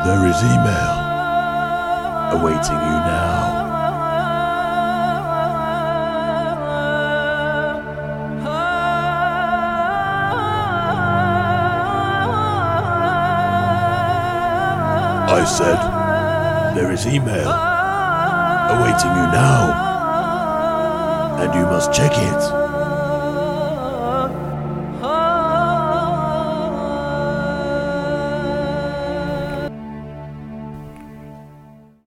There is email awaiting you now. I said, there is email awaiting you now, and you must check it.